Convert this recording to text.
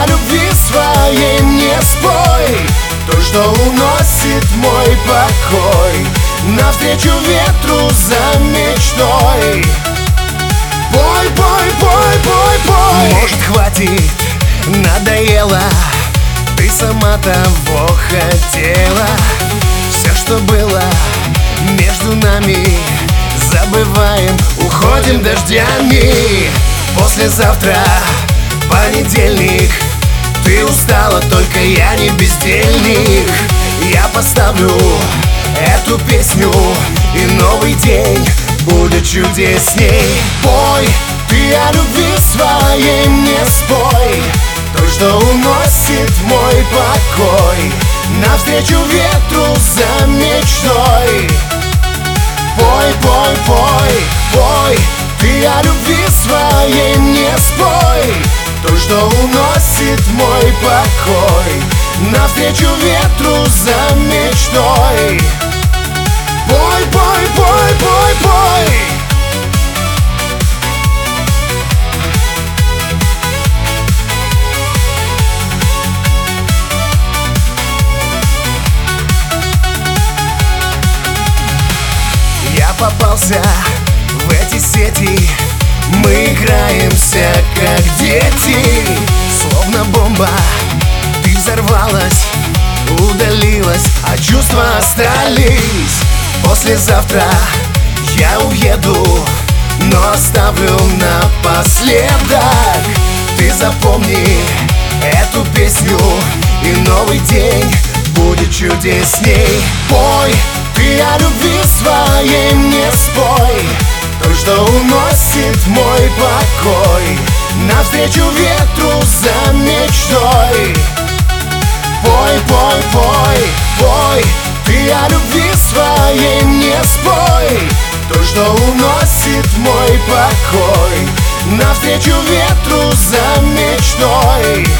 о любви своей мне спой, той, что уносит мой покой, навстречу ветру за мечтой. Пой, пой, пой, пой, пой. Может, хватит, надоело, ты сама того хотела. Все, что было между нами, забываем, уходим дождями. Послезавтра понедельник, ты устала, только я не бездельник. Я поставлю эту песню, и новый день будет чудесней. Пой, ты о любви своей мне спой, той, что уносит мой покой, навстречу ветру за мечтой. Пой, пой, пой, пой, ты о любви своей мне спой, той, что уносит мой покой, навстречу ветру за мечтой. Пой, пой, пой, пой, пой. Я попался в эти сети, мы играемся как дети. Словно бомба ты взорвалась, удалилась, а чувства остались. Послезавтра я уеду, но оставлю напоследок. Ты запомни эту песню, и новый день будет чудесней. Пой, ты о любви своей мне спой, той, что уносит мой покой, навстречу ветру за мечтой. Пой, пой, пой, пой, ты о любви своей мне спой, той, что уносит мой покой, навстречу ветру за мечтой.